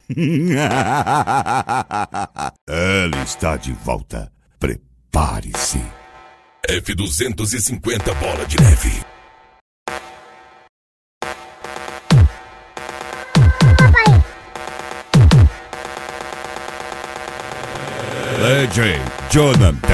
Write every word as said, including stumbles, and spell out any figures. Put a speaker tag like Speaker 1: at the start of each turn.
Speaker 1: Ela está de volta. Prepare-se.
Speaker 2: F duzentos e cinquenta Bola de Neve.
Speaker 3: Papai.
Speaker 1: D J Jonathan.